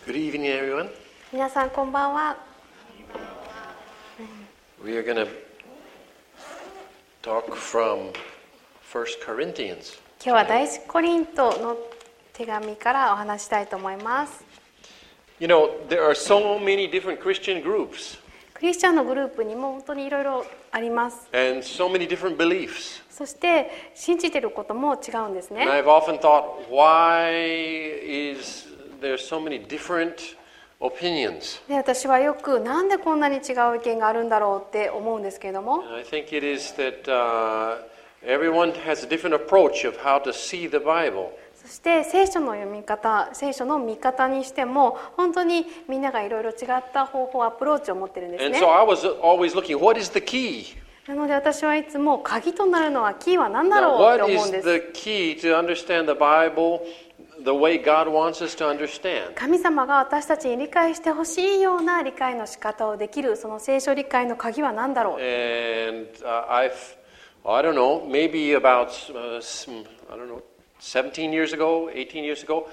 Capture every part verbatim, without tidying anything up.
Good evening, everyone. 皆さんこんばんは。 We are going to talk from First Corinthians. 今日は第一コリントの手紙からお話したいと思います。 You know, there are so many different Christian groups クリスチャンのグループにも本当にいろいろあります。 and so many different beliefs. そして信じていることも違うんですね。 And I've often thought, why is there so many different opinions? で、私はよくなんでこんなに違う意見があるんだろうって思うんですけれども、 And I think it is that uh, everyone has a different approach of how to see the Bible. そして聖書の読み方、聖書の見方にしても本当にみんながいろいろ違った方法、アプローチを持ってるんです And ね。 so I was always looking, what is the key? なので私はいつも鍵となるのはキーは何だ Now, ろうっ what て思う is んです。 the key to understand the Bible the way God wants us to understand? 神様が私たちに理解してほしいような理解の仕方をできるその聖書理解の鍵は何だろう。 And uh, I've, I don't know, maybe about, uh, some, I don't know, seventeen years ago, eighteen years ago,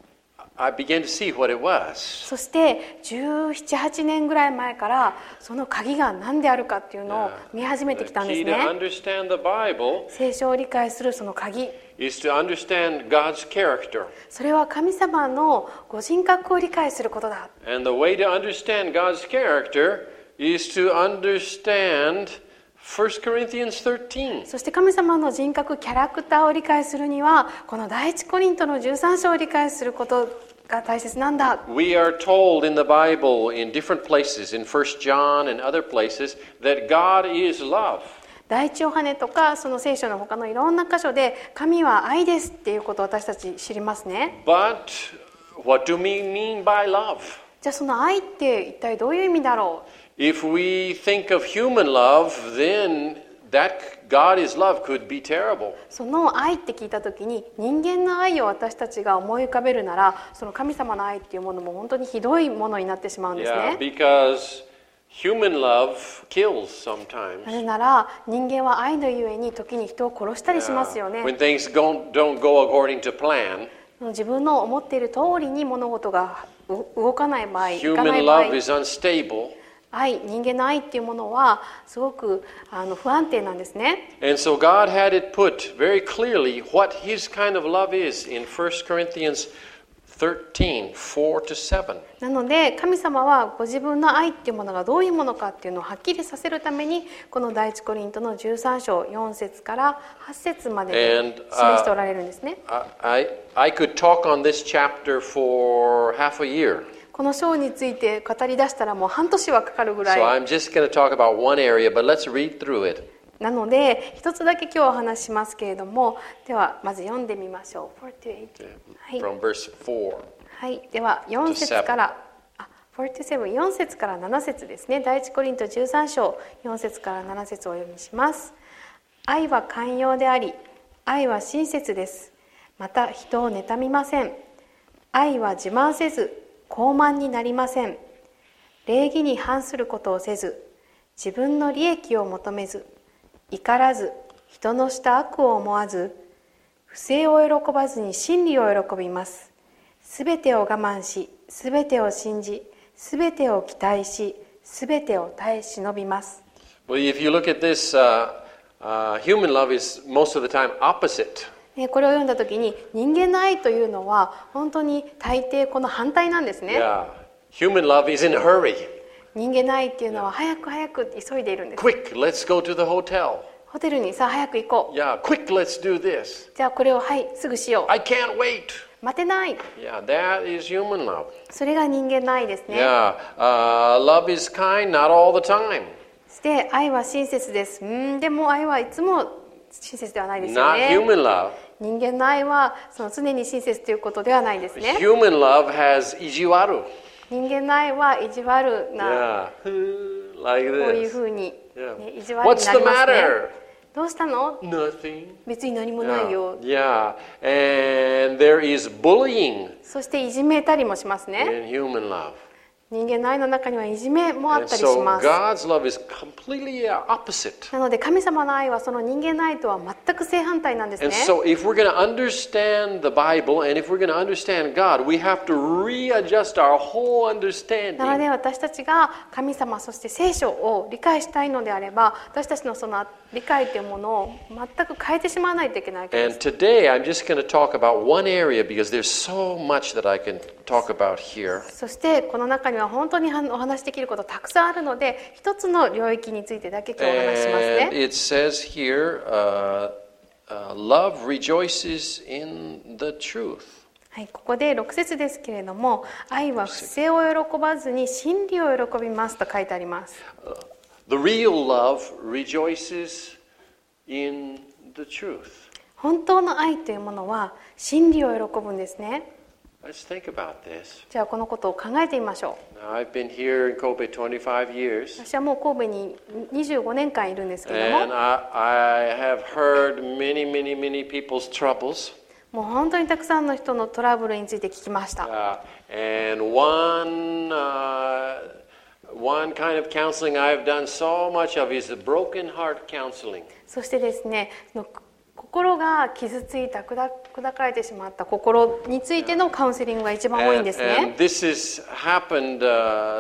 I began to see what it was. そしてじゅうなな、はちねんぐらい前からその鍵が何であるかっていうのを見始めてきたん The で key す to ね。 understand the Bible 聖書を理解するその鍵、 is to understand God's character. それは神様のご人格を理解することだ。 And the way to understand God's character is to understand First Corinthians thirteen. そして神様の人格、キャラクターを理解するにはこの第一コリントのじゅうさん章を理解することが大切なんだ。 We are told in the Bible in different places, in First John and other places, that God is love. 第一ヨハネとかその聖書の他のいろんな箇所で神は愛ですっていうことを私たち知りますね。 But what do we mean by love? じゃあその愛って一体どういう意味だろう。 If we think of human love, then that God is love could be terrible. その愛って聞いた時に人間の愛を私たちが思い浮かべるならその神様の愛っていうものも本当にひどいものになってしまうんです Yeah, ね。 because human love kills な sometimes. ぜなら人間は愛のゆえに時に人を殺したりしますよね。 When things go, don't go according to plan, 自分の思っている通りに物事がう動かない場合、いかな human い場合、 love is unstable. 愛、人間の愛っていうものはすごくあの不安定なんですね。 And so God had it put very clearly what his kind of love is in First Corinthians thirteen, four to seven. なので神様はご自分の愛っていうものがどういうものかっていうのをはっきりさせるためにこの第一コリントのじゅうさん章よん節からはち節までで And, 示しておられるんですね。 I, I could talk on this chapter for half a year. この章について語り出したらもう半年はかかるぐ So らい I'm just going to talk about one area, but let's read through it. なので一つだけ今日お話ししますけれども、ではまず読んでみましょう。よんじゅうはち、はい、 From verse four. はい、ではよん節からあよんじゅうなな、よん節からなな節ですね。第一コリントじゅうさん章よん節からなな節をお読みします。愛は寛容であり、愛は親切です。また人を妬みません。愛は自慢せず傲慢になりません。礼儀に反することをせず、自分の利益を求めず、怒らず、人のした悪を思わず、不正を喜ばずに真理を喜びます。すべてを我慢し、すべてを信じ、すべてを期待し、すべてを耐え忍びます。 Well, if you look at this, uh, uh, human love is most of the time opposite. ね、これを読んだときに人間の愛というのは本当に大抵この反対なんですね。 Yeah. Human love is in a hurry. 人間の愛っていうのは早く早く急いでいるんです。 Quick, let's go to the hotel. ホテルにさあ早く行こう。 Yeah, quick, let's do this. じゃあこれをはいすぐしよう。 I can't wait. 待てない。 Yeah, that is human love. それが人間の愛ですね。 Yeah, uh, love is kind, not all the time. そして愛は親切です。うんでも愛はいつも親切ではないですよ Not ね。 human love. 人間の愛はその常に親切ということではないですね。 Human love has ijiwaru. 人間の愛は意地悪な、 Yeah, like こういう this. ふうに、 Yeah. ね、意地悪に What's な the りますね。 matter? どうしたの？ Nothing. 別に何もないよ。 Yeah, and there is bullying そしていじめたりもしますね。 in human love. 人間の愛の中にはいじめもあっ And たりし so ます。 God's love is completely opposite. なので神様の愛はその人間の愛とは全く正反対なんですね。 And so if we're going to understand the Bible and if we're going to understand God, we have to readjust our whole なので understanding. 私たちが神様そして聖書を理解したいのであれば、私たちのその理解というものを全く変えてしまわないといけないわけで And す。 today I'm just going to talk about one area because there's so much that I can talk about here. そしてこの中には本当にお話しできることたくさんあるので、一つの領域についてだけ今日お話しします And ね。 it says here, uh, uh, love rejoices in the truth. はい、ここでろく節ですけれども、愛は不正を喜ばずに真理を喜びますと書いてあります。 The real love rejoices in the truth. 本当の愛というものは真理を喜ぶんですね。 Let's think about this. じゃあこのことを考えてみましょ Now, I've been here in Kobe twenty-five う。 years, 私はもう神戸ににじゅうごねんかんいるんですけれど and も、 I, I have heard many, many, many people's troubles. もう本当にたくさんの人のトラブルについて聞きました。 Uh, and one, uh, one kind of counseling I've done so much of is the broken heart counseling. そしてですね、その心が傷ついた砕砕かれてしまった心についてのカウンセリングが一番多いん And, です and ね。 this has happened uh,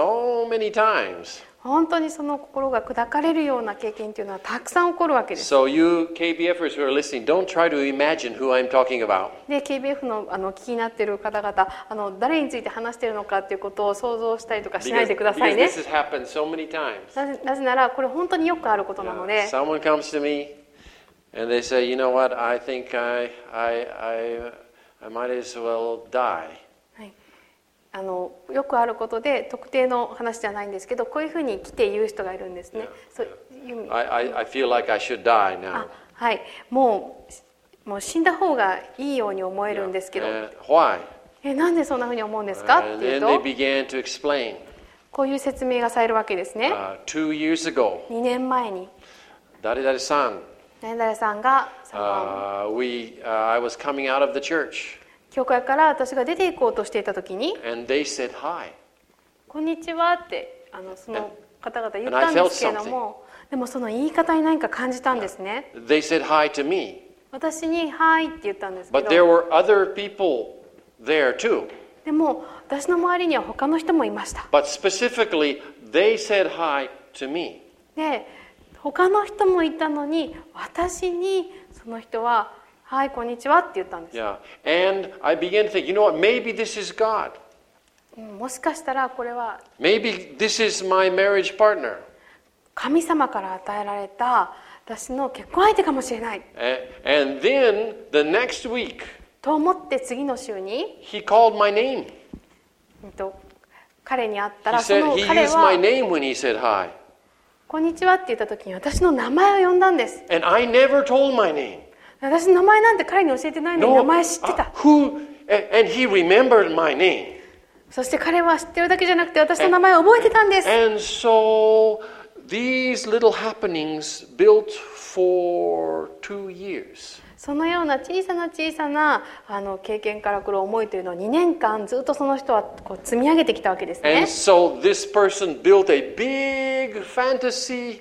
so many times. 本当にその心が砕かれるような経験というのはたくさん起こるわけです。 So you KBFers who are listening, don't try to imagine who I'm talking about. で ケービーエフ のあの聞きになっている方々、あの誰について話しているのかということを想像したりとかしない Because, でください because ね。 this has happened so many times. なぜなぜならこれ本当によくあることなので、 Someone comes to me and they say, you know what, I think I, I, I, I might as well die. はい、あのよくあることで特定の話じゃないんですけど、こういうふうに来て言う人がいるんですね。そういう I, I, I feel like I should die あ now. はい、もうもう死んだ方がいいように思えるんですけど、 And why? えなんでそんなふうに思うんですか And っていう then they と、 began to explain. こういう説明がされるわけですね。 Uh, two years ago, にねんまえに Darida-san, 誰々さんがその uh, we, uh, I was coming out of the church 教会から私が出ていこうとしていた時に、 and they said hi. こんにちはってあのその方々言ったんですけれども、でもその言い方に何か感じたんですね。 They said hi to me. 私にはいって言ったんですけ But there ど、 were other people there too. でも私の周りには他の人もいました。 But specifically, they said hi to me. で他の人もいたのに、私にその人ははいこんにちはって言ったんです。 Yeah. And I began to think, you know what, maybe this is God. うんもしかしたらこれは Maybe this is my marriage partner. 神様から与えられた私の結婚相手かもしれない And, and then the next week, と思って、次の週に、 he called my name. うんと、彼に会った He ら、そ said の he 彼 used my は name when he said hi. こんにちはって言った時に私の名前を呼んだんです。 And I never told my name. 私の名前なんて彼に教えてないのに No, 名前知って uh, た。 who? And, and he remembered my name. そして彼は知ってるだけじゃなくて私の名前を覚えてたんです。 And so these little happenings built for two years. そのような小さな小さなあの経験から来る思いというのをにねんかんずっとその人はこう積み上げてきたわけですね。 And so this person built a big fantasy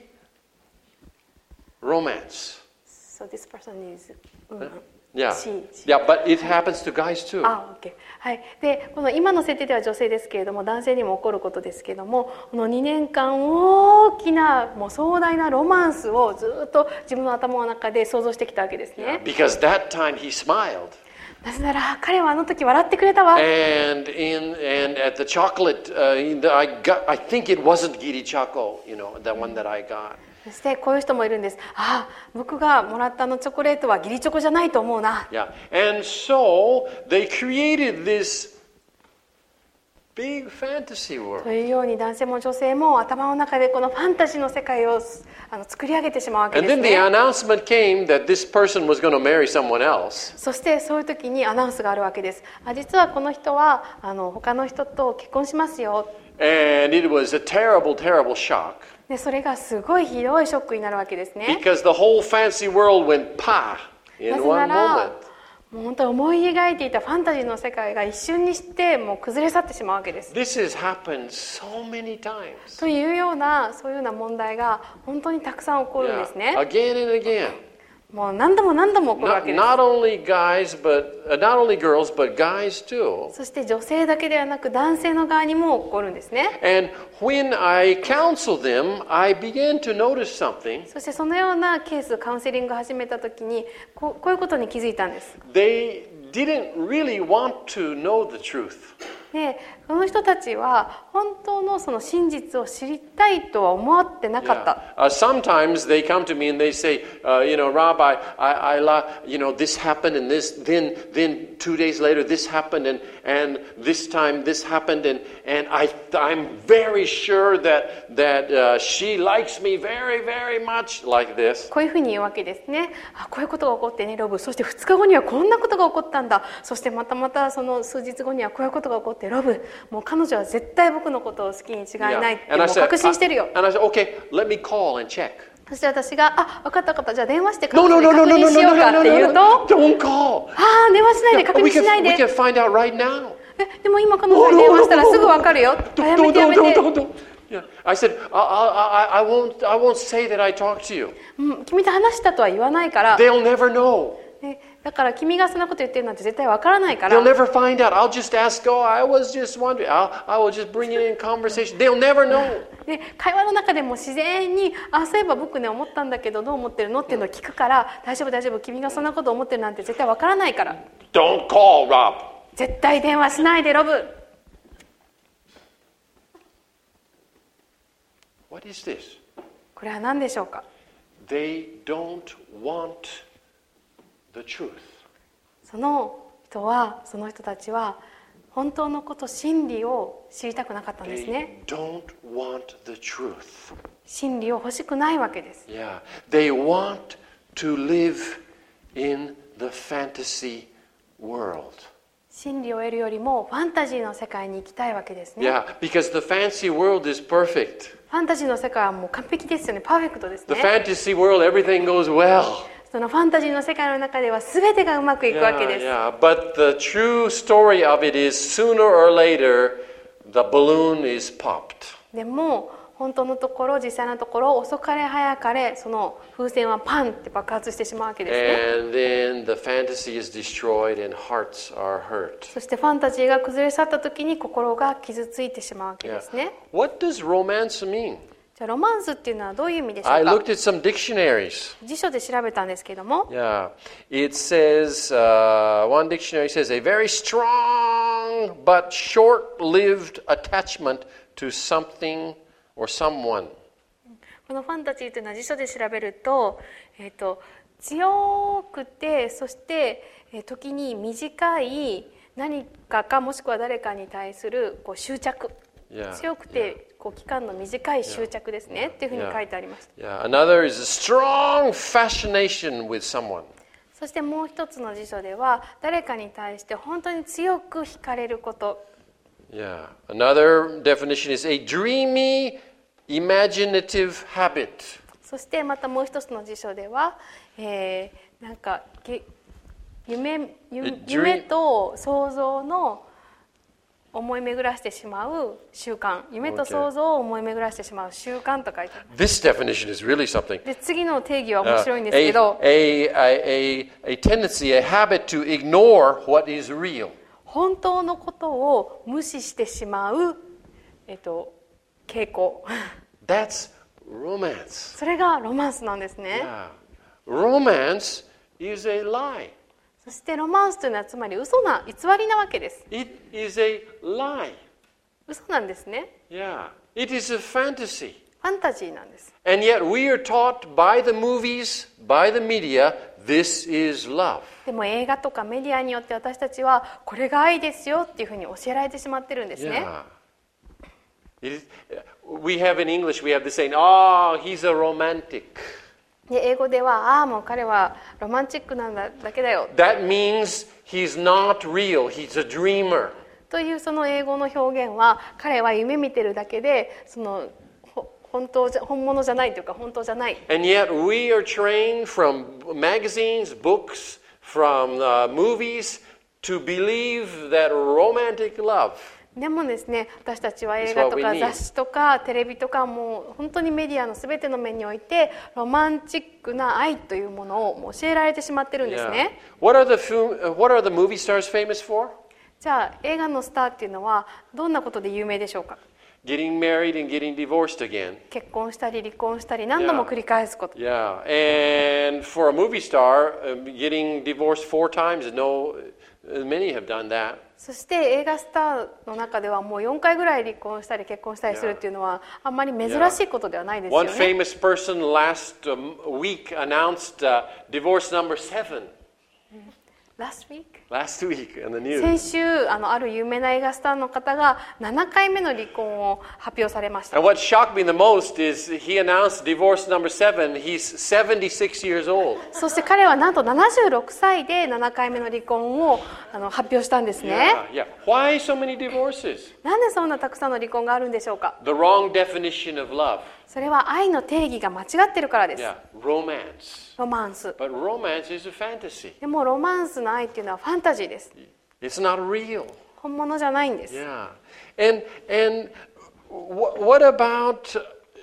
romance. So this person is、うん、 Yeah. she, she. Yeah, but it happens to guys too. あ、OK。はい。で、この今の設定では女性ですけれども、男性にも起こることですけれども、このにねんかん大きな、もう壮大なロマンスをずっと自分の頭の中で想像してきたわけですね。 Because that time he smiled. なぜなら彼はあの時笑ってくれたわ。 And in and at the chocolate, uh, in the, I got. I think it wasn't Giri Choco, you know, the one that I got. そしてこういう人もいるんです。ああ、僕がもらったあのチョコレートは義理チョコじゃないと思うな。 Yeah, and so they created this big fantasy と world. いうように男性も女性も頭の中でこのファンタジーの世界をあの作り上げてしまうわけ And です then the ね。 announcement came that this person was going to marry someone else. そしてそういう時にアナウンスがあるわけです。あ、実はこの人はあの他の人と結婚しますよ。 And it was a terrible, terrible shock でそれがすごいひどいショックになるわけですね。 because the whole fancy world went pa な in ぜな one ら moment. もう本当に思い描いていたファンタジーの世界が一瞬にしてもう崩れ去ってしまうわけです。 This has happened so many times. というようなそういうような問題が本当にたくさん起こるんですね。 Yeah. Again and again. もう何度も何度も起こるわ Not, けです。 not only guys, but uh, not only girls, but guys too. そして女性だけではなく男性の側にも起こるんですね。 And when I counsel them, I begin to notice something. そしてそのようなケースカウンセリングを始めた時にこう、こういうことに気づいたんです。 They didn't really want to know the truth. でこの人たちは本当のその真実を知りたいとは思ってなかった。 Yeah. Uh, sometimes they come to me and they say, uh, you know, Rob, I, I, I, you know, this happened and this, then, then two days later this happened and, and this time this happened and, and I, I'm very sure that, that uh, she likes me very, very much like this. こういうふうに言うわけですね。あ、こういうことが起こってね、ロブ。そしてふつかごにはこんなことが起こったんだ。そしてまたまたその数日後にはこういうことが起こって、ロブ。もう彼女は絶対僕のことを好きに違いないってもう確信してるよ。 And I said, okay, let me call and check. そして私が、あ、分かった分かった、じゃあ電話して確認しようかって言うと、 Don't call. ああ、電話しないで確認しないで。 We can find out right now. え、でも今彼女に電話したらすぐ分かるよ。やめてやめて。 Yeah. I said, I, I, I, won't, I won't say that I talked to you. うん、君と話したとは言わないから。 They'll never know. だから君がそんなこと言ってるなんて絶対わからないから。 They'll never find out. I'll just ask, oh, I was just wondering. I'll, I will just bring it in conversation. They'll never know. で会話の中でも自然に、あ、そういえば僕ね思ったんだけどどう思ってるのっていうのを聞くから、大丈夫大丈夫、君がそんなこと思ってるなんて絶対わからないから。 Don't call, Rob. 絶対電話しないで、ロブ。 What is this? これは何でしょうか。 They don't want the truth. その人は、その人たちは本当のこと、真理を知りたくなかったんですね。 They don't want the truth. 真理を欲しくないわけです。 Yeah, they want to live in the fantasy world. 真理を得るよりもファンタジーの世界に行きたいわけですね。 Yeah, because the fantasy world is perfect. ファンタジーの世界はもう完璧ですよね。パーフェクトです The ね。 fantasy world, everything goes well. そのファンタジーの世界の中では全てがうまくいくわけです。 Yeah, yeah. But the true story of it is sooner or later, the balloon is popped. でも本当のところ、実際のところ、遅かれ早かれその風船はパンって爆発してしまうわけですね。 And then the fantasy is destroyed and hearts are hurt. そしてファンタジーが崩れ去った時に心が傷ついてしまうわけですね。 Yeah. What does romance mean? じゃあロマンスっていうのはどういう意味でしょう I か。 looked at some dictionaries. 辞書で調べたんですけども、 Yeah. It says, uh, one dictionary says, a very strong but short-lived attachment to something or someone. このファンタジーというのは辞書で調べると、えーと、強くて、そしてえー時に短い何かかもしくは誰かに対するこう執着、 Yeah. 強くてこう期間の短い執着ですね、っていうふうに書いてありました。 Yeah. Another is a strong fascination with someone. そしてもう一つの辞書では誰かに対して本当に強く惹かれること。 Yeah. Another definition is a dreamy, imaginative habit. そしてまたもう一つの辞書では、えー、なんかげ夢、夢、夢と想像の思い巡らしてしまう習慣、夢と想像を思い巡らしてしまう習慣と書いてある。 This definition is really something. で次の定義は面 Uh, 白いんですけど、 a, a, a, a, a tendency, a habit to ignore what is real. 本当のことを無視してしまう、えっと、傾向。 That's romance. それがロマンスなんですね。 Yeah. Romance is a lie. そしてロマンスというのはつまり嘘な偽りなわけです。 It is a lie. 嘘なんですね。 Yeah. It is a fantasy. ファンタジーなんです。 And yet we are taught by the movies, by the media, this is love. でも映画とかメディアによって私たちはこれが愛ですよっていうふうに教えられてしまってるんですね。 Yeah. It is, we have in English, we have the saying, oh, he's a romantic. で英語では、ああもう彼はロマンチックなんだだけだよ That means he's not real, he's a dreamer. というその英語の表現は、彼は夢見てるだけでその本当じゃ本物じゃないというか本当じゃない。 And yet we are trained from magazines, books, from uh, movies to believe that romantic love. でもですね、私たちは映画とか雑誌とかテレビとかもう本当にメディアのすべての面においてロマンチックな愛というものを教えられてしまってるんですね。 Yeah. What are the what are the movie stars famous for? じゃあ映画のスターっていうのはどんなことで有名でしょうか？ Getting married and getting divorced again. 結婚したり離婚したり何度も繰り返すこと。 Yeah. Yeah. And for a movie star, uh, getting divorced four times, no, many have done that. そして映画スターの中ではもうよんかいぐらい離婚したり結婚したりするっていうのはあんまり珍しいことではないですよね。 One famous person last week announced uh, divorce number seven. Last week? Last week in the news. 先週あのある有名な映画スターの方がななかいめの離婚を発表されました。 And what shocked me the most is he announced divorce number seven. He's seventy-six years old. そして彼はなんとななじゅうろくさいでななかいめの離婚をあの発表したんですね。 Yeah, yeah. Why so many divorces? なんでそんなたくさんの離婚があるんでしょうか？ The wrong definition of love. それは愛の定義が間違ってるからです。 Yeah, romance. ロマンス。 But romance is a fantasy. でもロマンスの愛っていうのはファンタジーです。 It's not real. 本物じゃないんです。 Yeah. And and what about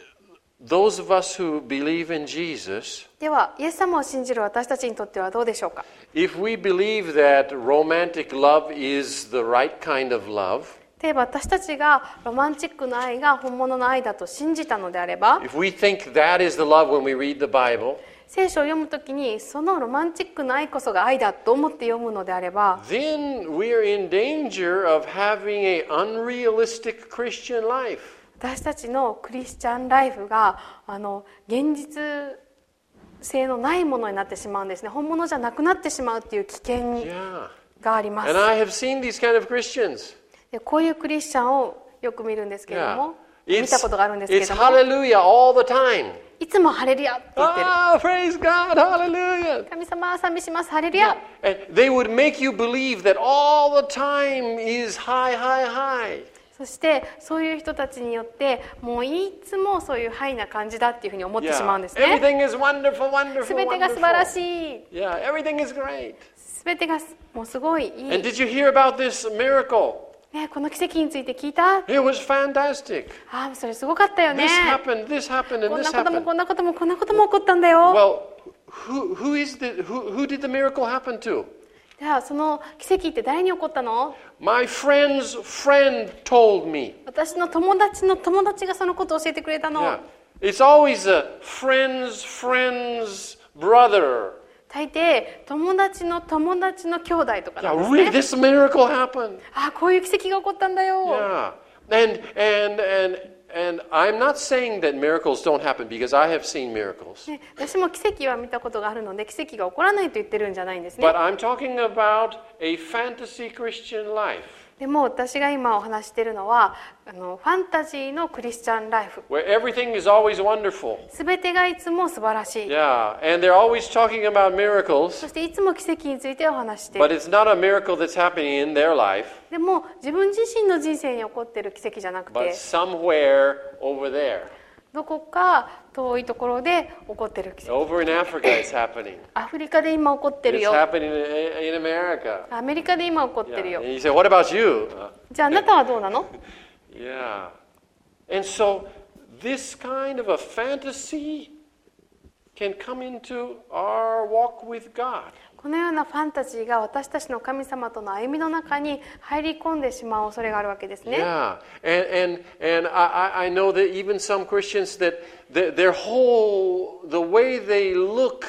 those of us who believe in Jesus? では、イエス様を信じる私たちにとってはどうでしょうか？ If we believe that romantic love is the right kind of love, 例えば私たちがロマンチックな愛が本物の愛だと信じたのであれば、 if we think that is the love when we read the Bible, 聖書を読むときにそのロマンチックな愛こそが愛だと思って読むのであれば、 then we're in danger of having an unrealistic Christian life. 私たちのクリスチャンライフがあの現実性のないものになってしまうんですね。本物じゃなくなってしまうっていう危険があります。 And I have seen these kind of Christians. でこういうクリスチャンをよく見るんですけれども、 Yeah. 見たことがあるんですけれ It's ども、 hallelujah all the time. いつもハレルヤって言ってる。 Ah, praise God, hallelujah. 神様賛美します、ハレルヤ。 And they would make you believe that all the time is high, high, high. そしてそういう人たちによってもういつもそういうハイな感じだっていうふうに思ってしまうんですね。 Everything is wonderful, wonderful, すべてが素晴らし wonderful. い。 Yeah, everything is great. すべてがもうすごいいい。 And did you hear about this miracle? ね、この奇跡について聞いた？ It was fantastic. ああ、それすごかったよね。 This happened, this happened, こ and ん this なことも happened. こんなこともこんなことも起こったんだよ。 Well, who, who is the who, who did the miracle happen to? じゃあその奇跡って誰に起こったの？ My friend's friend told me. 私の友達の友達がそのことを教えてくれたの。 Yeah. It's always a friend's friend's brother. 大抵友達の友達の兄弟とかな Yeah, んです really, ね。 this miracle happened. ああ、こういう奇跡が起こったんだよ。 Yeah. And and and and I'm not saying that miracles don't happen because I have seen miracles. ね、私も奇跡は見たことがあるので奇跡が起こらないと言ってるんじゃないんですね。 But I'm talking about a fantasy Christian life. でも私が今お話しているのはあのファンタジーのクリスチャンライフ。 Where everything is always wonderful. すべてがいつも素晴らしい。 Yeah, and they're always talking about そ miracles, していつも奇跡についてお話してい but る。 it's not a miracle that's happening in their life, でも自分自身の人生に起こっている奇跡じゃなく but て、 somewhere over there. どこか遠いところで起こっている奇跡。 Over in Africa it's happening. アフリカで今起こってる It's よ。 happening in, in America. アメリカで今起こって Yeah. るよ And。you say, what about you? Uh, じゃああなたはどうなの？ yeah. And so this kind of a fantasy can come into our walk with God. このようなファンタジーが私たちの神様との歩みの中に入り込んでしまう恐れがあるわけですね。 Yeah, and and and I I know that even some Christians that their, their whole the way they look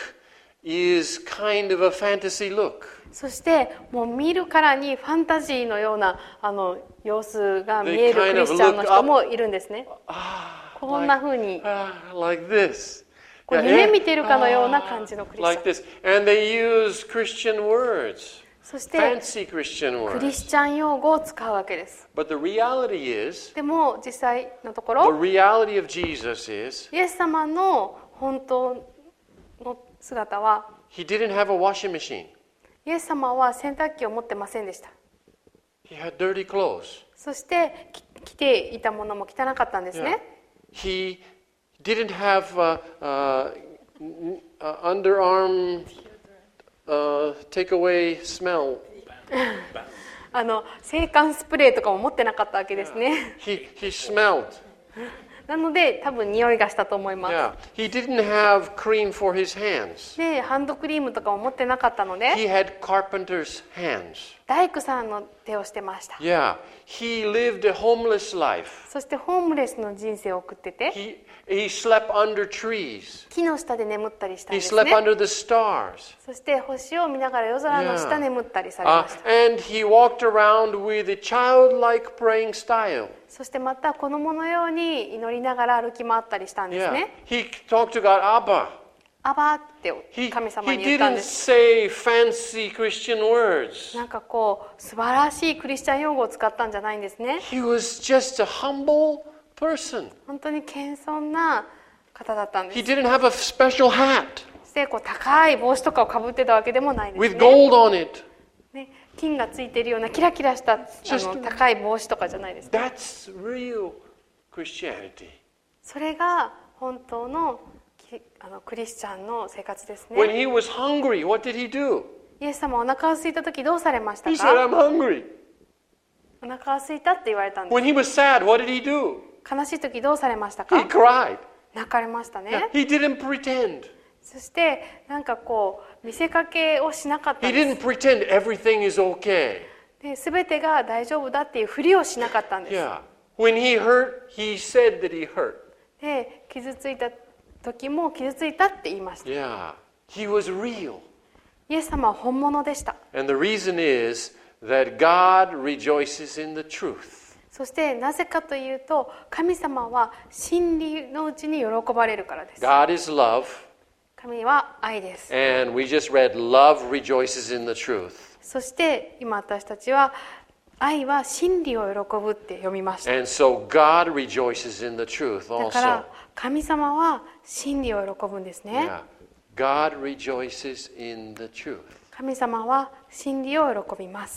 is kind of a fantasy look. そしてもう見るからにファンタジーのようなあの様子が見えるクリスチャンの人もいるんですね。こんな風に Ah, like this. こう夢見てるかのような感じのクリスチャン。 Like this, and they use Christian words, そして fancy Christian クリ words. スチャン用語を使うわけです。 But the reality is, でも実際のとこ the ろ reality of Jesus is, イエス様の本当の姿は he didn't have a washing machine. イエス様は洗濯機を持ってませんでした。 He had dirty clothes. そしてき着ていたものも汚かったんですね。 He didn't have uh, uh, n- uh, underarm uh, take away smell. あの制汗スプレーとかも持ってなかったわけですね。 He, he smelled. なので多分匂いがしたと思います。 Yeah. He didn't have cream for his hands. で、ハンドクリームとかも持ってなかったので、 He had carpenter's hands. 大工さんの手をしてました。 Yeah. He lived a homeless life. そしてホームレスの人生を送ってて、 He, he slept under trees. 木の下で眠ったりしたん He ですね。 slept under the stars. そして星を見ながら夜空の下眠ったりされ Uh, ました。 and he walked around with a childlike praying style. そしてまた子供のように祈りながら歩き回ったりしたんです Yeah. ね。 He talked to God, Abba. アバーって He, 神様 he に言ったん didn't です。 say fancy Christian words. なんかこう素晴らしいクリスチャン用語を使ったんじゃないんですね。 He was just a humble person. 本当に謙遜な方だったんです。 He didn't have a special hat そしてこう高い帽子とかをかぶってたわけでもないです with ね。 gold on it. ね、金がついているようなキラキラしたあ Just- の高い帽子とかじゃないですね。 That's real Christianity. それが本当のきあのクリスチャンの生活です When ね。 he was hungry, what did he do? イエス様お腹が空いた時どうされました He said, か？ I'm hungry. お腹が空いたって言われたんで When he was sad, what did he do? す。悲しい時どうされました He か？ cried. 泣かれましたね。 He didn't pretend. そしてなんかこう見せかけをしなかった He んです。 didn't pretend everything is okay. で、全てが大丈夫だっていうふりをしなかったんです。 Yeah. When he hurt, he said that he hurt. で、傷ついた時も傷ついたって言いました。 Yeah. He was real. イエス様は本物でした。 And the reason is that God rejoices in the truth. そしてなぜかというと、神様は真理のうちに喜ばれるからです。 God is love. 神は愛です。 And we just read, love rejoices in the truth. そして今私たちは愛は真理を喜ぶって読みました。 And so God rejoices in the truth だから also. 神様は真理を喜ぶんですね。 Yeah. God rejoices in the truth. 神様は真理を喜びます。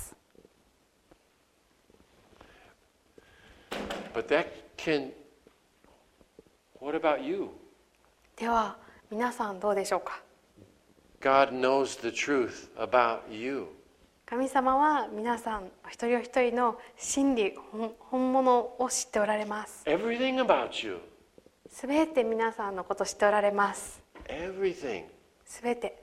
But that can, what about you? では皆さんどうでしょうか？ God knows the truth about you. 神様は皆さんお一人お一人の真理、本本物を知っておられます。 Everything about you. すべて皆さんのことを知っておられます。 Everything. すべて。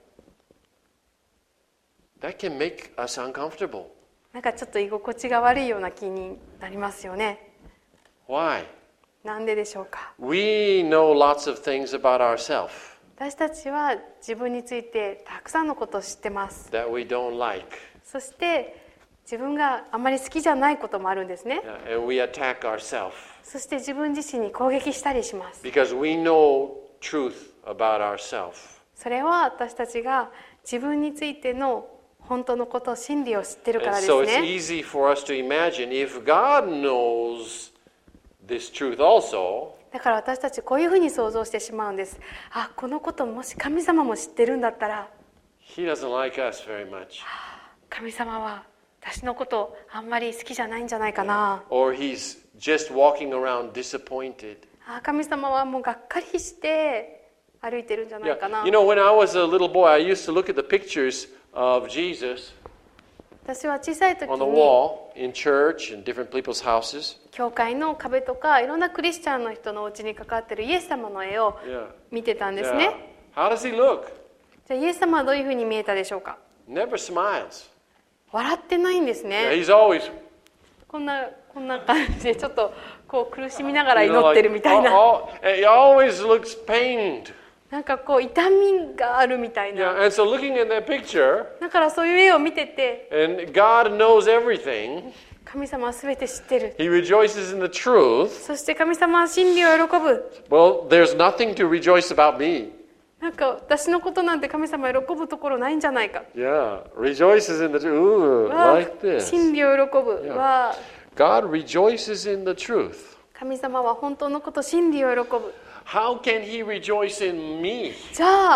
That can make us uncomfortable. なんかちょっと居心地が悪いような気になりますよね。 Why? なんででしょうか？ We know lots of things about ourselves 私たちは自分についてたくさんのことを知ってます。 that we don't like. そして自分があまり好きじゃないこともあるんですね。 Yeah, and we attack ourselves そして自分自身に攻撃したりします。 because we know truth about ourselves. それは私たちが自分についての本当のこと、真理を知ってるから And です so it's ね。 easy for us to imagine if God knows this truth also, だから私たちこういうふうに想像してしまうんです。あ、このこともし神様も知ってるんだったら、 He doesn't like us very much. 神様は私のことあんまり好きじゃないんじゃないかな。 Or he's just walking around disappointed. あ、神様はもうがっかりして歩いてるんじゃないかな。 Yeah. You know, when I was a little boy, I used to look at the pictures of Jesus 私は小さい時 on the に wall in church and different people's houses. 教会の壁とかいろんなクリスチャンの人のお家にかかってるイエス様の絵を Yeah. 見てたんです Yeah. ね。 How does he look? じゃあイエス様はどういうふうに見えたでしょうか？ Never smiles. 笑ってないんです Yeah, ね。 he's always, こんなこんな感じでちょっとこう苦しみながら you 祈 know, って like, るみたい all, な。 all, he always looks pained. なんかこう痛みがあるみたい Yeah, な。 and so looking at that picture, だからそういう絵を見てて and God knows everything, 神様は全て知ってる。 he rejoices in the truth. そして神様は真理を喜ぶ。 Well, there's nothing to rejoice about me. なんか私のことなんて神様喜ぶところないんじゃないか。 Yeah, rejoices in the truth. Ooh, わあ like this. 真理を喜ぶ。 Yeah. わあ God rejoices in the truth. 神様は本当のこと真理を喜ぶ。 How can he rejoice in me? じゃあ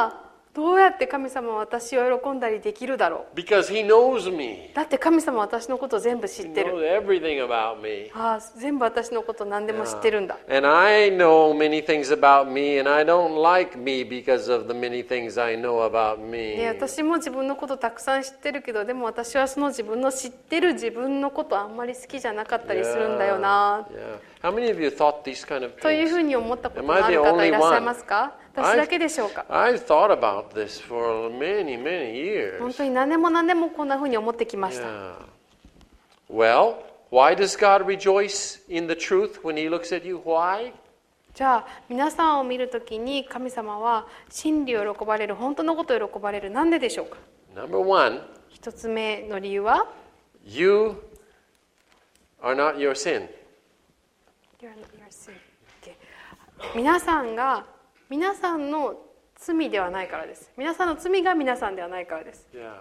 どうやって神様は私を喜んだりできるだろう。 Because He knows me. だって神様は私のことを全部知 He ってる。 knows everything about me. ああ、全部私のこと何でも知ってるんだ。 And I know many things about me, and I don't like me because of the many things I know about で me. 私も自分のことたくさん知ってるけど、でも私はその自分の知ってる自分のことあんまり好きじゃなかったりするんだよな、 Yeah. How many of you thought these kind of というふ things? うに思ったことのある方いらっしゃいますか？私だけでしょうか？ I've thought about this for many, many years. 本当に何年も何年もこんなふうに思ってきました。 Yeah. Well, why does God rejoice in the truth when He looks at you? Why? じゃあ皆さんを見るときに神様は真理を喜ばれる、本当のことを喜ばれる。なんででしょうか？ Number one, 一つ目の理由は you are not your sin. You're not your sin. Okay. 皆さんが皆さんの罪ではないからです。皆さんの罪が皆さんではないからです。 Yeah.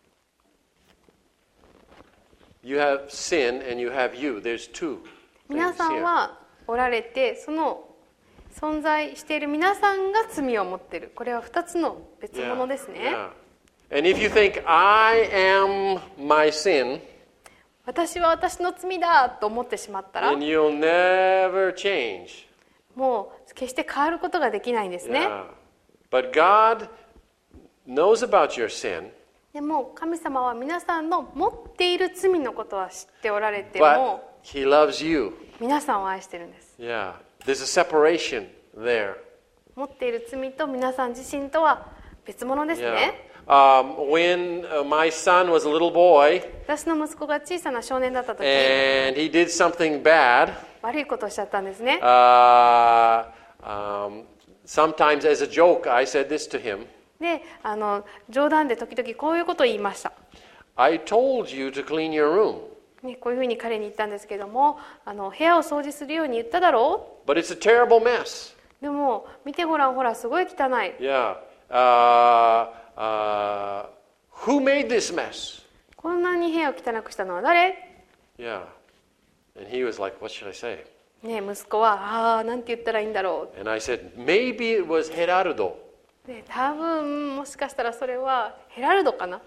You have sin and you have you. There's two 皆 things さん here. はおられて、その存在している皆さんが罪を持っている。これは二つの別物ですね。 Yeah. And if you think I am my sin, 私は私の罪だと思ってしまったら、 then you'll never change. もう決して変わることができないんですね。 Yeah. But God knows about your sin, でも神様は皆さんの持っている罪のことは知っておられて but も、 He loves you. 皆さんを愛してるんです。 Yeah. There's a separation there. 持っている罪と皆さん自身とは別物です Yeah. ね。 Um, when uh, my son was a little boy 私の息子が小さな少年だった時、 and he did something bad, 悪いことをしちゃったんですね。 uh, um, sometimes as a joke I said this to him. で、あの冗談で時々こういうことを言いました。 I told you to clean your room, ね、こういうふうに彼に言ったんですけども、あの部屋を掃除するように言っただろ but it's a terrible mess. う。でも見てごらん、ほらすごい汚い。 Yeah. Uh, uh, who made this mess? こんなに部屋を汚くしたのは誰？ Yeah. And he was like, what should I say? ね、息子はああなんて言ったらいいんだろ And I said, maybe it was Gerardo. う。で、多分もしかしたらそれはヘラルドかな。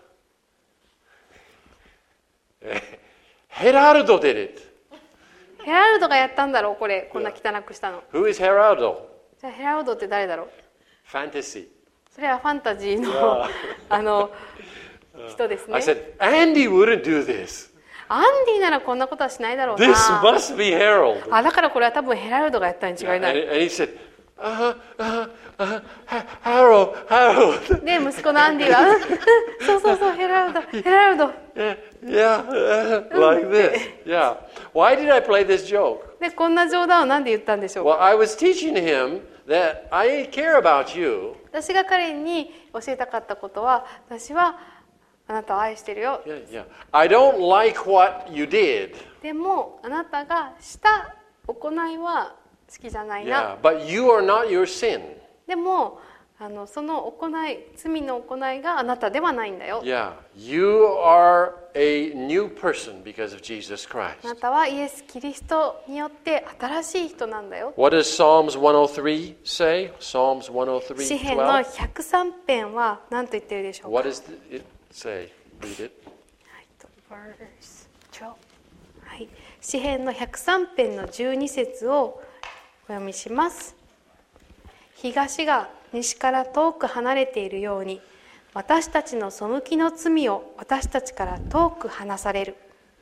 Gerardo did it. ヘラルドがやったんだろう、これこんな汚くしたの。 Who is Gerardo? じゃあヘラルドって誰だろう。 Fantasy. それはファンタジーのあの人ですね。 I said, Andy wouldn't do this. アンディならこんなことはしないだろう This な。 must be Harold. あ、だからこれは多分ヘラルドがやったに違い And, ない。 and he said, uh, uh, uh, Ha- Harold, Harold. で、息子のアンディは、うんうんそうそうそう、ヘラルド、ヘラルド。 Yeah, yeah, uh, like this. Yeah. Why did I play this joke? で、こんな冗談をなんで言ったんでしょうか。 Well, I was teaching him that I care about you. 私が彼に教えたかったことは、私はあなたを愛してるよ。 Yeah, yeah. I don't like what you did. でも、あなたがした行いは好きじゃないな。 Yeah, but you are not your sin. でも、あのその行い、罪の行いがあなたではないんだよ。 Yeah, you are a new person because of Jesus あ Christ. なたはイエス・キリストによって新しい人なんだよ。 What does Psalms one oh three say? Psalms one oh three, 詩編の twelve. ひゃくさん編は何と言ってるでしょうか。 What does it say? Read it. はいと verse twelve はい、詩編のひゃくさん編のじゅうに節をお読みします。東が西から遠く離れているように、私たちの背きの罪を私たちから遠く離される。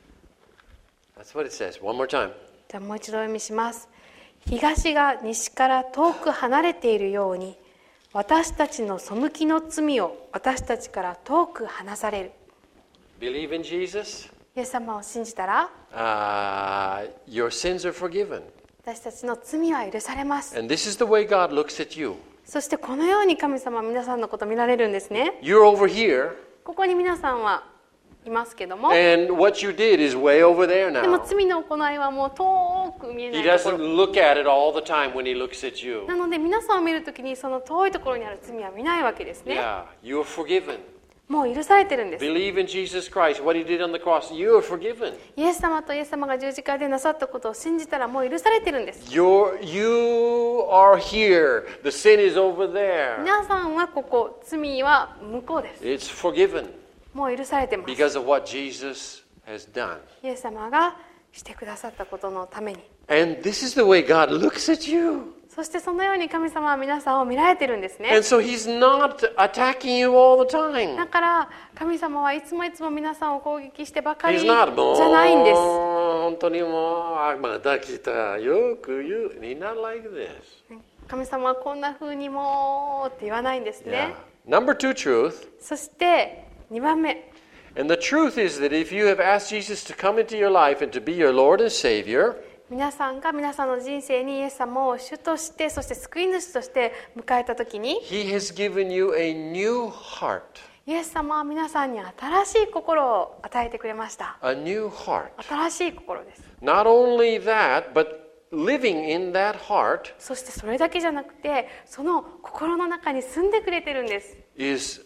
That's what it says. One more time. じゃあもう一度お読みします。東が西から遠く離れているように、私たちの背きの罪を私たちから遠く離される。 Believe in Jesus. イエス様を信じたら、 Uh, your sins are forgiven. 私たちの罪は許されます。 And this is the way God looks at you. そしてこのように神様は皆さんのことを見られるんですね。 You're over here, ここに皆さんはいますけども、 and what you did is way over there でも now. 罪の行いはもう遠く見えな He いとこ doesn't ろ。 look at it all the time when he looks at you. なので皆さんを見るときにその遠いところにある罪は見ないわけですね。 Yeah, you are forgiven. もう許されてるんです。 Believe in Jesus Christ, what He did on the cross. You are forgiven. イエス様とイエス様が十字架でなさったことを信じたらもう許されてるんです。 You're, you are here. The sin is over there. 皆さんはここ、罪は向こうです。 It's forgiven もう許されてます。 because of what Jesus has done. イエス様がしてくださったことのために。 And this is the way God looks at you. そしてそのように神様は皆さんを見られてるんですね。 And so He's not attacking you all the time. だから神様はいつもいつも皆さんを攻撃してばかり He's じ not ゃないんです。 本当にもう、あ、また来た。よく言う。He's not like this. 神様はこんな風にもって言わないんですね。 Yeah. Number two truth. そしてにばんめ。 And the truth is that if you have asked Jesus to come into your life and to be your Lord and Savior, 皆さんが皆さんの人生にイエス様を主としてそして救い主として迎えたときに He has given you a new heart. イエス様は皆さんに新しい心を与えてくれました。 A new heart. 新しい心です。 Not only that, but living in that heart そしてそれだけじゃなくてその心の中に住んでくれてるんです。 is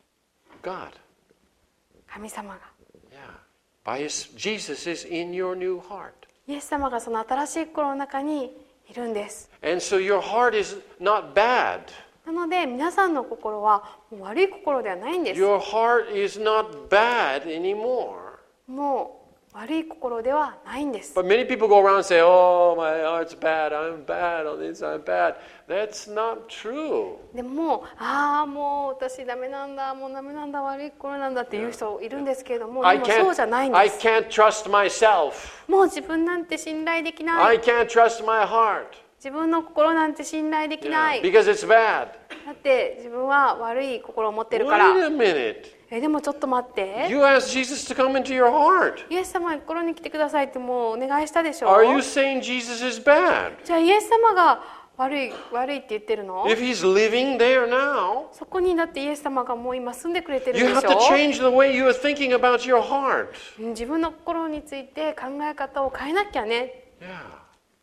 God. 神様が Yeah. By his, Jesus is in your new heart. イエス様がその新しい心の中にいるんです。 And so your heart is not bad. なので皆さんの心はもう悪い心ではないんです。 Your heart is not bad anymore. もう悪い心ではないんです。 But many people go around and say, oh, my heart's bad, I'm bad on this, I'm bad. That's not true. でもああもう私ダメなんだもうダメなんだ悪い心なんだっていう人いるんですけれども、 I でもそうじゃないん can't, です。 I can't trust myself. もう自分なんて信頼できな I い。 can't trust my heart. 自分の心なんて信頼できな Yeah, い。 because it's bad. だって自分は悪い心を持ってるから。 Wait a minute. えでもちょっと待って。 You asked Jesus to come into your heart. イエス様が心に来てくださいってもうお願いしたでしょ。 Are you saying Jesus is bad? じゃあイエス様が悪い悪いって言ってるの？ If he's living there now, そこにだってイエス様がもう今住んでくれてる you んで have し to ょ。 change the way you are thinking about your heart. 自分の心について考え方を変えなきゃね。 Yeah.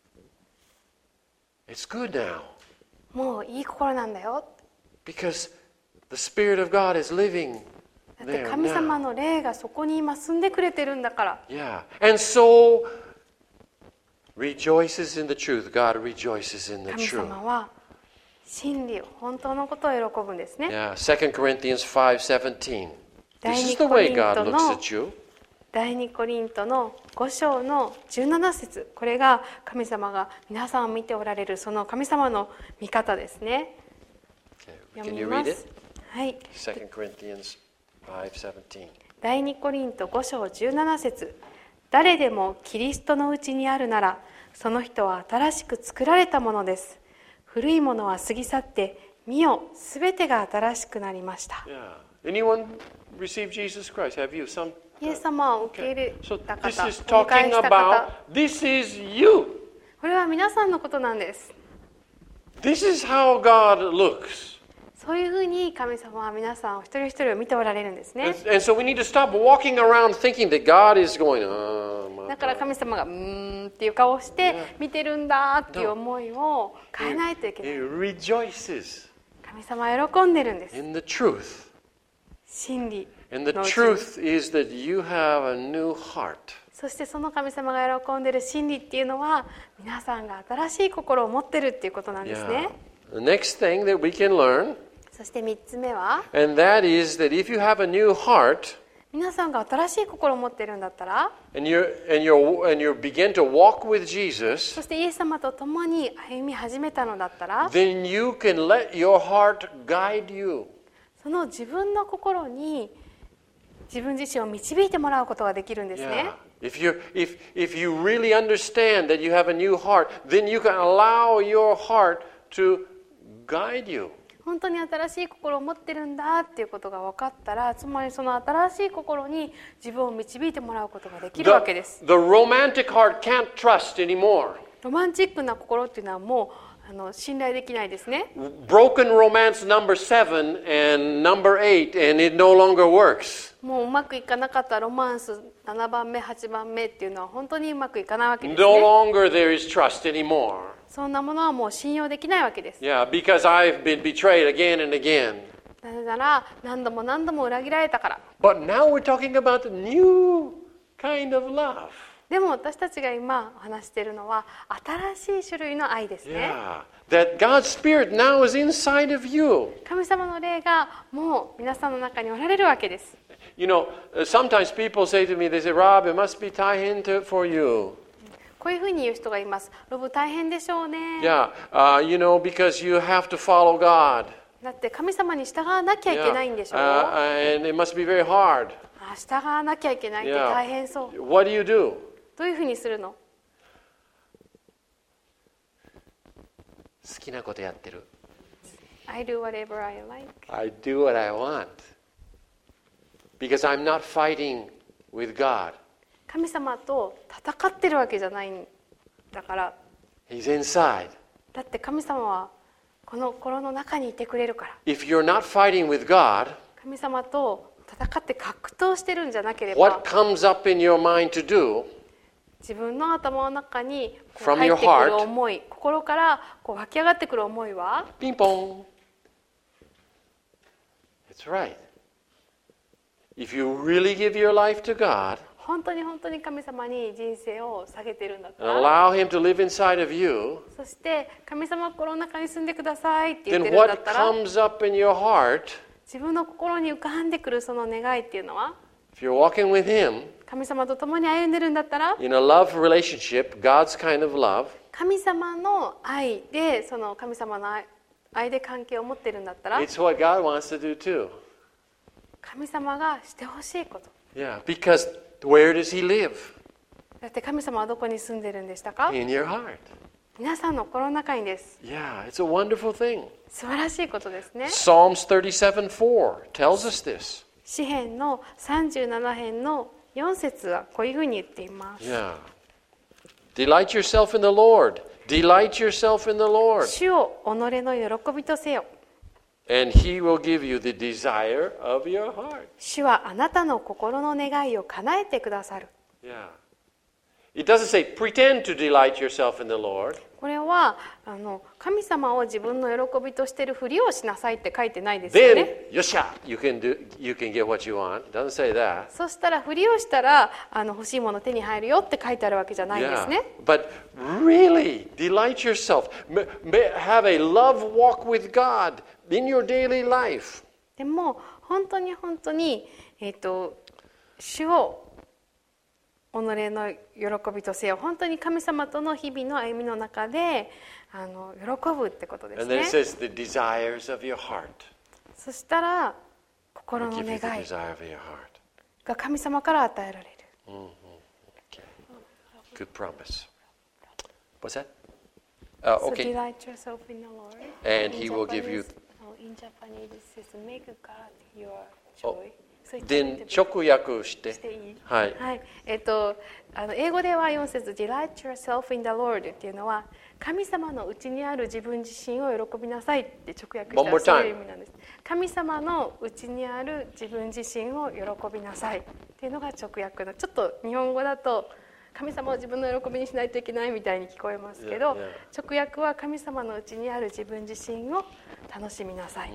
It's good now もういい心なんだよ。 because the Spirit of God is living だって there 神様 now. の霊がそこに今住んでくれてるんだから。 Yeah. And so rejoices in the truth. God rejoices in the 神 truth. 様は真理を本当のことを喜ぶんですね。 Yeah. Second Corinthians five seventeen. 第 This 二 is the コリ way ント God の looks at you. 第二コリントのご章のじゅうなな節、これが神様が皆さんを見ておられるその神様の見方ですね。 Okay. 読 Can み you ま read it? す。はい。 Second Corinthians five seventeen. 第二コリントご章じゅうなな節、誰でもキリストのうちにあるならその人は新しく作られたものです。古いものは過ぎ去って見よ、すべてが新しくなりました。 Yeah. Anyone receive Jesus Christ? Have you? Some? イエス様を受け入れ So た this 方、 is お迎え talking した方、 about, this is you. これは皆さんのことなんです。 This is how God looks. そういうふうに神様は皆さんお一人一人を見ておられるんですね。 And, and so we need to stop walking around thinking that God is going, oh, my だから God. 神様がうーんっていう顔をして見てるんだっていう思いを変えないといけない。 He rejoices 神様は喜んでるんです。 in the truth. 真理 And the のうちに。 truth is that you have a new heart. そしてその神様が喜んでる真理っていうのは皆さんが新しい心を持ってるっていうことなんです Yeah. ね。 The next thing that we can learn, そしてみっつめは and that is that if you have a new heart, 皆さんが新しい心を持ってるんだったら and you and you and you begin to walk with Jesus, そしてイエス様と共に歩み始めたのだったら then you can let your heart guide you. その自分の心に自分自身を導いてもらうことができるんですね。 Yeah. If you if if you really understand that you have a new heart, then you can allow your heart to guide you. 本当に新しい心を持ってるんだっていうことが分かったら、つまりその新しい心に自分を導いてもらうことができるわけです。 The, the romantic heart can't trust anymore. ロマンチックな心っていうのはもうあの信頼できないですね。 Broken romance number seven and number eight, and it no longer works. もううまくいかなかったロマンスななばんめはちばんめっていうのは本当にうまくいかないわけですね。 No longer there is trust anymore. そんなものはもう信用できないわけです。 Yeah, because I've been betrayed again and again. なぜなら何度も何度も裏切られたから。 But now we're talking about a new kind of love. でも私たちが今お話しているのは新しい種類の愛ですね。 Yeah. That God's Spirit now is inside of you. 神様の霊がもう皆さんの中におられるわけです。 You know, sometimes people say to me, they say, Rob, it must be 大変 to, for you. こういうふうに言う人がいます。ロブ大変でしょうね。 Yeah, uh, you know, because you have to follow God. だって神様に従わなきゃいけないんでしょう。 Yeah. Uh, and it must be very hard. あ、従わなきゃいけないって大変そう。 Yeah. What do you do? どういうふうにするの？ 好きなことやってる。 I do whatever I like. I do what I want. Because I'm not fighting with God. 神様と戦ってるわけじゃないんだから。 He's inside. だって神様はこの心の中にいてくれるから。 If you're not fighting with God, 神様と戦って格闘してるんじゃなければ、 what comes up in your mind to do, 自分の頭の中にこう From 入 your ってくる heart 思い、心からこう湧き上がってくる思いは、 ping pong. That's right. If you really give your life to God 本当に本当に神様に人生を下げてるんだった and ら、 allow Him to live inside of you, そして神様は心の中に住んでくださいって言っ then てるんだっ what たら、 comes up in your heart, 自分の心に浮かんでくるその願いっていうのは、 if you're walking with Him 神様と共に歩んでるんだったら、 in a love relationship, God's kind of love, 神様の愛で、その神様の愛愛で関係を持ってるんだったら、 it's what God wants to do too. 神様がしてほしいこと。 Yeah, because where does He live? だって神様はどこに住んでるんでしたか？ In your heart. 皆さんの心の中にです。 Yeah, it's a wonderful thing. 素晴らしいことですね。 Psalms thirty-seven four tells us this. 詩編のさんじゅうなな編のよん節はこういうふうに言っています。 Yeah. Delight yourself in the Lord. Delight yourself in the Lord. 主を己の喜びとせよ。 And He will give you the desire of your heart. 主はあなたの心の願いを叶えてくださる。 Yeah. It doesn't say pretend to delight yourself in the Lord. これはあの神様を自分の喜びとしているふりをしなさいって書いてないですよね。 Then, yosha, you can do, you can get what you want. It doesn't say that. そしたらふりをしたらあの欲しいもの手に入るよって書いてあるわけじゃないんですね。 But really, delight yourself. M- m- Have a love walk with God in your daily life. でも本当に本当に、えーと、主を己の喜びとせよ。本当に神様との日々の歩みの中であの喜ぶってことです And then ね。 it says the desires of your heart. そしたら心 I'll の give you the 願い desire of your heart. が神様から与えられる。 Okay. Good promise. What's that? Uh, So okay. delight yourself in the Lord. And In He will give you. Japanese- no, in Japanese it says make God your Oh, joy. So it's Then a little bit- 直訳してしていい？ はい。 はい。えっとあの英語ではよん節 Delight yourself in the Lord っていうのは神様のうちにある自分自身を喜びなさいって直訳した One more らそう time. いう意味なんです。神様のうちにある自分自身を喜びなさいっていうのが直訳の。ちょっと日本語だと神様を自分の喜びにしないといけないみたいに聞こえますけど、 Yeah, yeah. 直訳は神様のうちにある自分自身を楽しみなさい。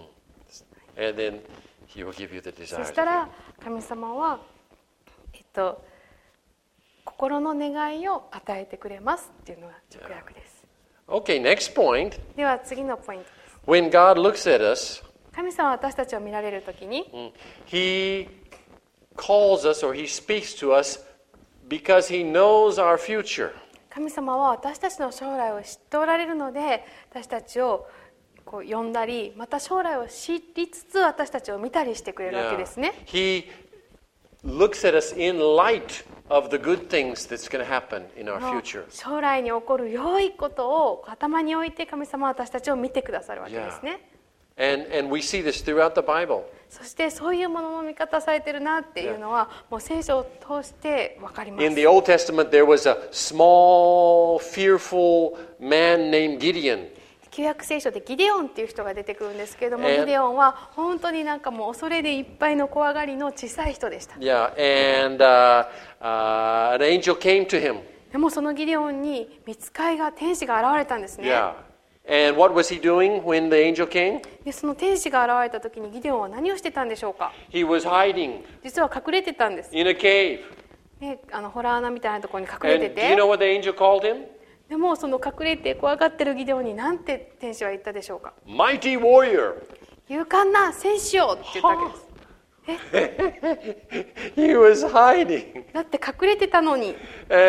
And then He will give you the そ desires. したら神様は、えっと、心の願いを与えてくれますっていうのが直訳です。 Okay, next point. では次のポイントです。 When God looks at us, 神様は私たちを見られるときに、 He calls us or He speaks to us because He knows our future. 神様は私たちの将来を知っておられるので、私たちをこう呼んだり、また将来を知りつつ私たちを見たりしてくれるわけですね。 He looks at us in light of the good things that's going to happen in our future. 将来に起こる良いことを頭に置いて神様は私たちを見てくださるわけですね。 And, and we see this throughout the Bible. そしてそういうものの見方されてるなっていうのはもう聖書を通して分かります。 In the Old Testament, there was a small, fearful man named Gideon. 旧約聖書でギデオンっていう人が出てくるんですけれども、 And- ギデオンは本当になんかもう恐れでいっぱいの怖がりの小さい人でした。 Yeah, and uh, uh, an angel came to him. でもそのギデオンに御使いが天使が現れたんですね。 Yeah. And what was he doing when the angel came? でその天使が現れた時にギデオンは何をしてたんでしょうか。 He was hiding 実は隠れてたんです、 in a cave. ね、あのホラー穴みたいなところに隠れ And て do you て、 know what the angel called him? でもその隠れて怖がってるギデオンに何て天使は言ったでしょうか。 Mighty warrior. 勇敢な戦士よって言ったわけです。 He was hiding. だって隠れてたのに。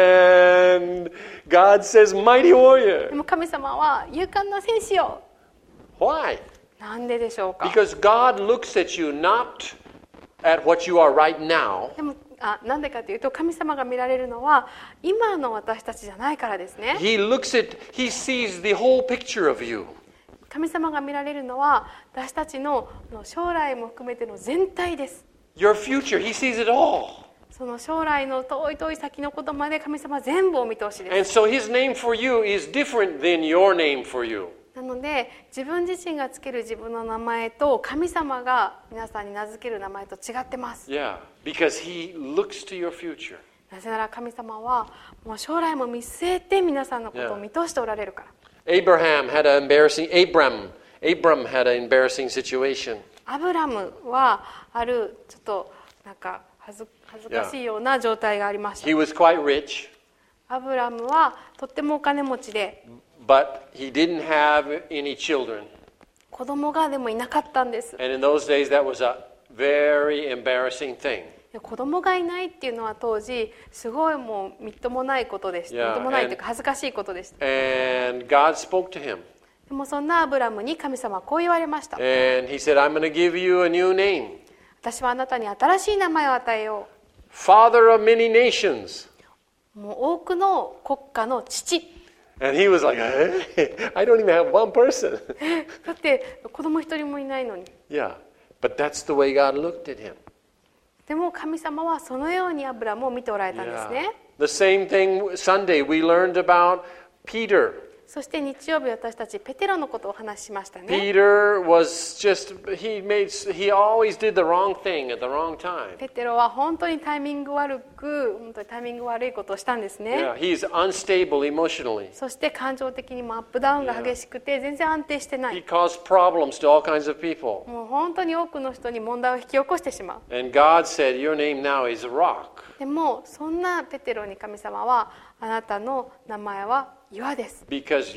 And God says, mighty で warrior. も神様は勇敢な戦士よ。 Why? なんででしょうか。 Because God looks at you not at what you are right now. でもあなんでかというと、神様が見られるのは今の私たちじゃないからですね。 He looks at, he sees the whole picture of you. 神様が見られるのは私たちの将来も含めての全体です。 Your future, he sees it all. その将来の遠い遠い先のことまで神様は全部お見通しです。 And so his name for you is different than your name for you. なので自分自身がつける自分の名前と神様が皆さんに名付ける名前と違ってます。 Yeah, because he looks to your future. なぜなら神様はもう将来も見据えて皆さんのことを見通しておられるから。 Abraham had an embarrassing, Abram, Abram had an embarrassing situation. アブラムはあるちょっとなんか恥ず、恥ずかしいような状態がありました。 He was quite rich, アブラムはとってもお金持ちで、 but he didn't have any children. 子供がでもいなかったんです。 And in those days, that was a very embarrassing thing. 子供がいないっていうのは当時すごいもうみっともないことでした。 Yeah, みっともないというか恥ずかしいことでした。 And God spoke to him. でもそんなアブラムに神様はこう言われました。 And he said, I'm going to give you a new name. 私はあなたに新しい名前を与えよ Father of many nations. う。もう多くの国家の父。 And he was like, hey, I don't even have one person. だって子供一人もいないのに。 Yeah, but that's the way God looked at him. でも神様はそのようにアブラムを見ておられたんです Yeah. ね。 The same thing Sunday we learned about Peter. そして日曜日私たちペテロのことをお話ししましたね。 Peter was just he made he always did the wrong thing at the wrong time. ペテロは本当にタイミング悪く、本当にタイミング悪いことをしたんですね。 Yeah, he's unstable emotionally. そして感情的にもアップダウンが激しくて全然安定してな He い。 caused problems to all kinds of people. もう本当に多くの人に問題を引き起こしてしまう。 And God said, your name now is Rock. でもそんなペテロに神様はあなたの名前は岩です。 Because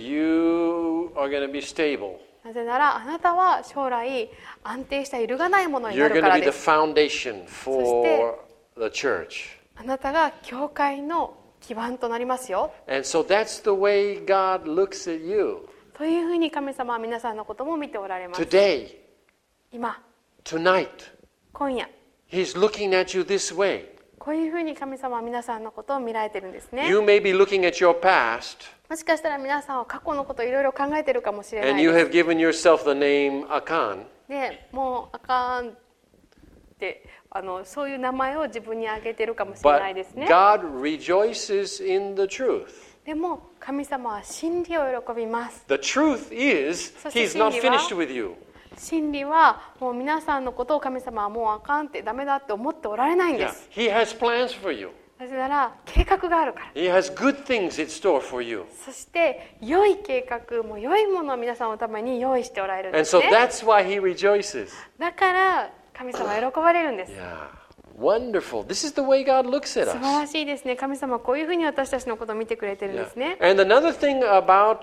you are going to be stable. なぜならあなたは将来安定した揺るがないものにな You're る going か to ら be で the す。 foundation for the church. あなたが教会の基盤となりますよ。 And so that's the way God looks at you というふうに神様は皆さんのことも見ておられます。 today, 今、 tonight. 今夜、 He's looking at you this way. こういうふうに神様は皆さんのことを見られてるんですね。 You may be looking at your past もしかしたら皆さんは過去のことをいろいろ考えてるかもしれな and い you です have given yourself the name Akan. でもうあかんってあのそういう名前を自分にあげてるかもしれないです But ね。 God rejoices in the truth. でも神様は真理を喜びます。 The truth is, そして He's not 真理は finished with you. 真理はもう皆さんのことを神様はもうあかんってダメだって思っておられないんで Yeah. す。 He has plans for you. なぜなら計画があるから。 He has good things in store for you. そして良い計画も良いものを皆さんのために用意しておられるんで And す so ね。 that's why He rejoices. だから神様は喜ばれるんです。 Yeah. Wonderful. This is the way God looks at 素晴ら us. しいですね。神様はこういうふうに私たちのことを見てくれてるんですね。 Yeah. And another thing about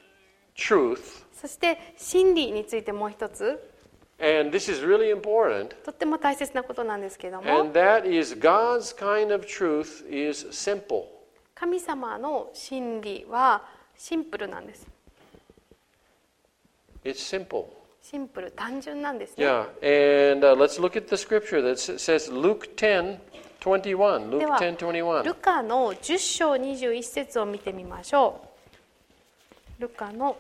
truth, そして真理についてもう一つ and this is really important, とっても大切なことなんですけども、 and that is God's kind of truth is simple. 神様の真理はシンプルなんです。 It's simple. シンプル、単純なんですね。 Yeah. And uh, let's look at the scripture that s- says Luke ten twenty-one. で Luke は ten twenty-one. ルカのじゅっ章にじゅういち節を見てみましょう。ルカの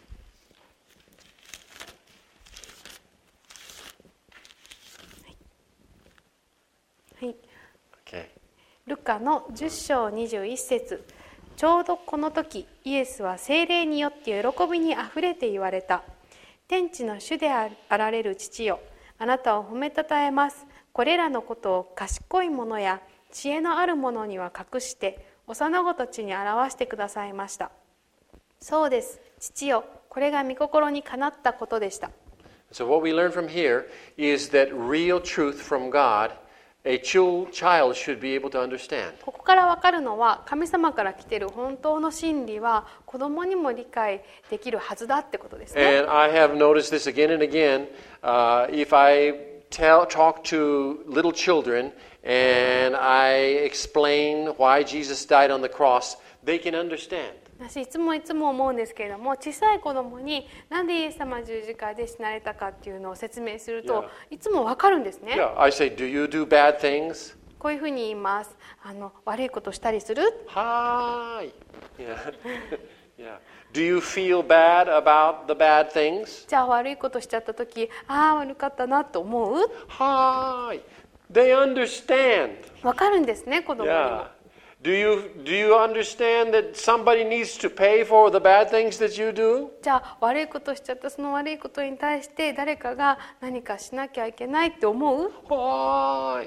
はい、 Okay. ルカのじゅっ章にじゅういち節、ちょうどこの時イエスは聖霊によって喜びにあふれて言われた。天地の主であられる父よ、あなたを褒めたたえます。これらのことを賢い者や知恵のある者には隠して幼子たちに表してくださいました。そうです。 父よ、これが御心にかなったことでした。 So what we learn from here is that real truth from God, a child should be able to understand. ここからわかるのは、神様から来ている本当の真理は子供にも理解できるはずだってことですね。 And I have noticed this again and again. Uh, if I tell, talk to little children and I explain why Jesus died on the cross, they can understand. 私いつもいつも思うんですけれども、小さい子供になんでイエス様は十字架で死なれたかっていうのを説明すると、いつもわかるんですね。 Yeah, I say, do you do bad things? こういうふうに言います。あの悪いことしたりする？ はい。Yeah. Yeah. Do you feel bad about the bad things? じゃあ悪いことしちゃったとき、ああ悪かったなと思う？ はい。They understand. わかるんですね、子供にも。 Yeah. Do you, do you understand that somebody needs to pay for the bad things that you do? じゃあ悪いことしちゃったその悪いことに対して誰かが何かしなきゃいけないって思う？ はい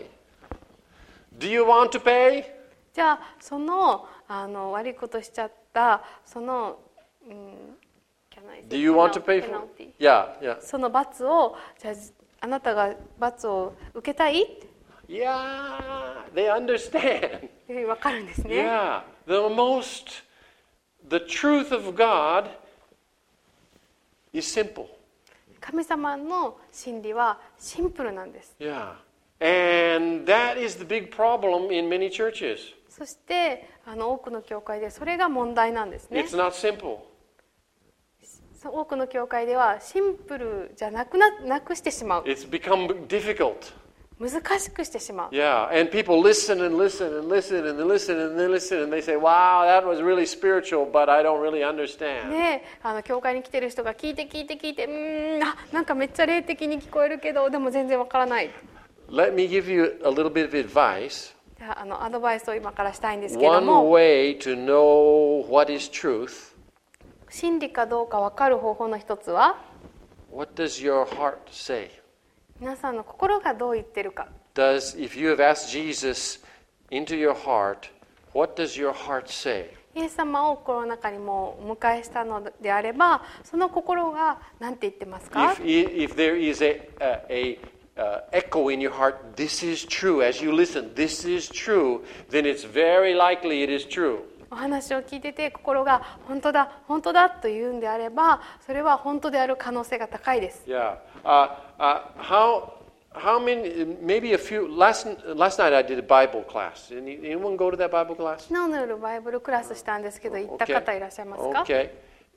。Do you want to pay? じゃあその、あの悪いことしちゃったその、うん、can I say Do you want to pay for? penalty? Yeah, yeah. その罰をじゃああなたが罰を受けたい？ Yeah, they understand. わかるんですね。 Yeah, the most, the truth of God is simple. 神様の真理はシンプルなんです。 Yeah, and that is the big problem in many churches. そしてあの多くの教会でそれが問題なんですね。 It's not simple. 多くの教会ではシンプルじゃなくな、なくしてしまう。 It's become difficult. 難しくしてしまう。 Yeah, and people listen and listen and listen and they listen and they listen and they say, wow, that was really spiritual, but I don't really understand. で、あの教会に来てる人が聞いて聞いて聞いて、うーん、あ、なんかめっちゃ霊的に聞こえるけど、でも全然わからない。 Let me give you a little bit of advice. じゃあ、あのアドバイスを今からしたいんですけど One も、 way to know what is truth, 真理かどうかわかる方法の一つは、 what does your heart say? 皆さんの心がどう言ってるか。 Does, if you have asked Jesus into your heart, what does your heart say? イエス様を心の中にもお迎えしたのであれば、その心が何て言ってますか？ If, if there is a, a, a uh, echo in your heart, this is true, as you listen, this is true, then it's very likely it is true. お話を聞いてて心が本当だ本当だと言うんであれば、それは本当である可能性が高いです。 Yeah. Uh, uh, how how many? Maybe a few. Last last night I did a Bible class. Any, anyone go to that Bible class? 昨日の夜バイブルクラスしたんですけど、行った方いらっしゃいますか？ Okay.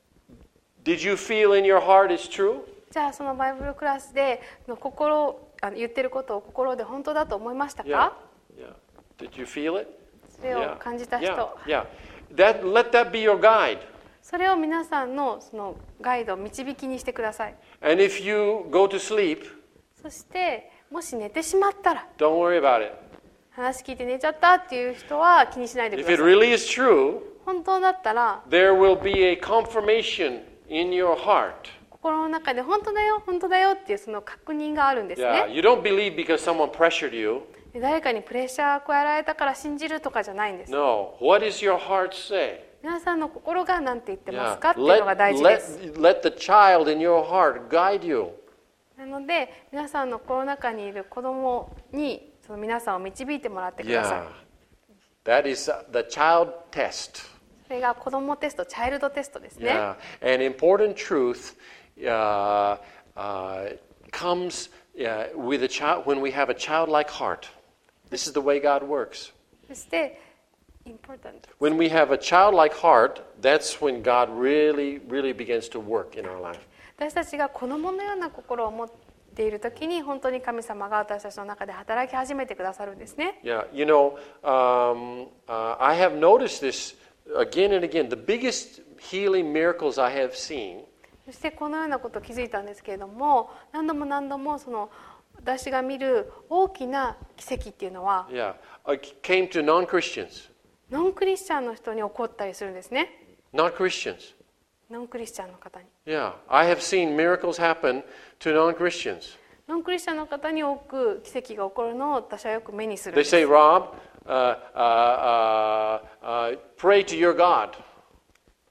Did you feel in your heart it's true? じゃあそのバイブルクラスでの心あの言ってることを心で本当だと思いましたか？ Yeah. Yeah. Did you feel it? それを感じた人。 Yeah. Yeah. That let that be your guide. それを皆さんのそのガイド導きにしてください。 And if you go to sleep, そしてもし寝てしまったら、 don't worry about it. 話聞いて寝ちゃったっていう人は気にしないでく If だ it さい。 really is true, 本当だったら there will be a confirmation in your heart. 心の中で本当だよ本当だよっていうその確認があるんですね。 Yeah. You don't believe because someone pressured you. 誰かにプレッシャーを加えられたから信じるとかじゃないんです。 No. What does your heart say? 皆さんの心が何て言ってま Yeah. すかっていうのが Let, 大事です。 let, let the child in your heart guide you. なので皆さんの心の中にいる子供にその皆さんを導いてもらってください。 Yeah. That is the child test. それが子供テスト、チャイルドテストですね。 Yeah. An important truth uh, uh, comes uh, with a child when we have a childlike heart. This is the way God works. そして important. When we have a childlike heart, that's when God really, really begins to work in our life. 私たちが子供のような心を持っているときに本当に神様が私たちの中で働き始めてくださるんですね。 Yeah, you know, um, uh, I have noticed this again and again. The biggest healing miracles I have seen. そしてこのようなことを気づいたんですけれども、何度も何度もその私が見る大きな奇跡っていうのは、 Yeah, came to non-Christians. ノンクリスチャンの人に起こったりするんですね。 Not Christians. ノンクリスチャンの方に。 Yeah, I have seen miracles happen to non-Christians. ノンクリスチャンの方に多く奇跡が起こるのを私はよく目にするん They です。 say, Rob, uh, uh, uh, uh, pray to your God.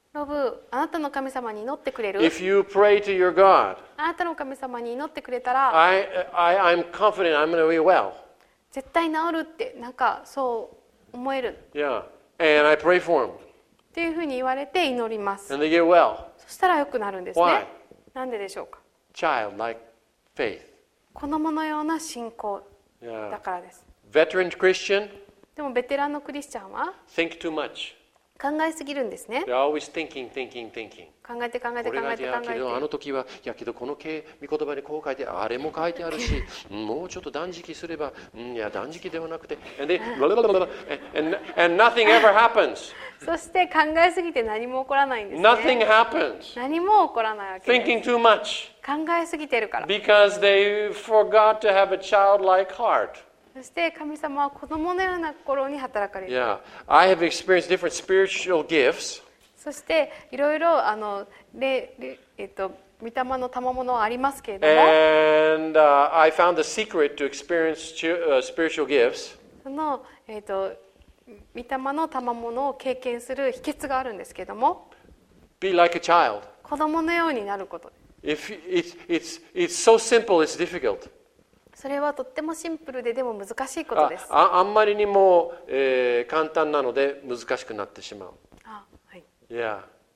ロブ、あなたの神様に祈ってくれる？ If you pray to your God, あなたの神様に祈ってくれたら、 I, I, I'm confident I'm going to be well. 絶対治るってなんかそう思える。 Yeah. And I pray for them. っていうふうに言われて祈ります。 And they get well. そしたら良くなるんです Why? ね。なんででしょうか。 Childlike faith. 子供のような信仰 Yeah. だからです。 Veteran Christian でもベテランのクリスチャンは think too much. 考えすぎるんですね。 They're always thinking, thinking, thinking. 考えて考えてこれが考えて考えいやけどあのて。 時はいやけどこの経御言葉にこう書いてあれも書いてあるしもうちょっと断食すればうんいや断食ではなくて and, they, and, and nothing ever happens. そして考えすぎて何も起こらないんですね。 Nothing happens. 何も起こらないわけです。 Thinking too much 考えすぎてるから。 because they forgot to have a childlike heart. そして神様は子供のような心に働かれる。 Yeah, I have experienced different spiritual gifts. そしていろいろあのれれえっと御霊の賜物はありますけれども、 And uh, I found the secret to experience uh, spiritual gifts そのえっと御霊の賜物を経験する秘訣があるんですけれども、 be like a child. 子供のようになること。 If it's, it's, it's so simple, it's difficult. それはとってもシンプルででも難しいことです。 あ, あ, あんまりにも、えー、簡単なので難しくなってしまう。 あ、はい。 Yeah.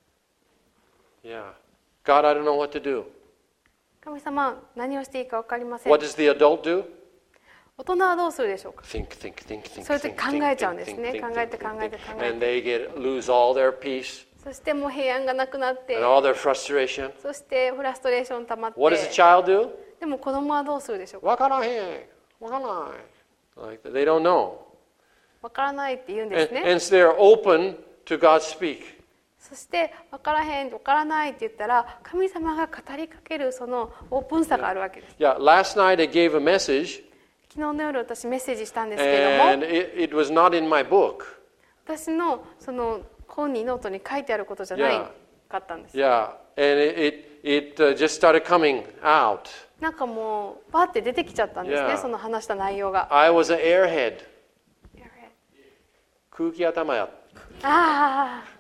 Yeah. God, I don't know what to do. 神様、何をしていいか分かりません。 What does the adult do? 大人はどうするでしょうか。 Think, think, think, think, そういう時 think, 考え think, ちゃうんです think, ね。 think, 考 think, えて考えて think, 考え and て。 they get lose all their peace そしてもう平安がなくなって、 and all their frustration. そしてフラストレーション溜まって。 What does a child do? でも子供はどうするでしょうか。 わからへん。わからない。Like they don't know. 分からないって言うんです And, ね。 and they're open to God speak. そして分からへん、分からないって言ったら神様が語りかけるそのオープンさがあるわけです。 Yeah, last night I gave a message 昨日の夜私メッセージしたんですけれども、 and it, it was not in my book. 私のその本にノートに書いてあることじゃないかったんです。 Yeah, and it, it, it uh, just started coming out. なんかもうバーって出てきちゃったんですね、 Yeah. その話した内容が。 I was an airhead. 空気頭や。 ああ、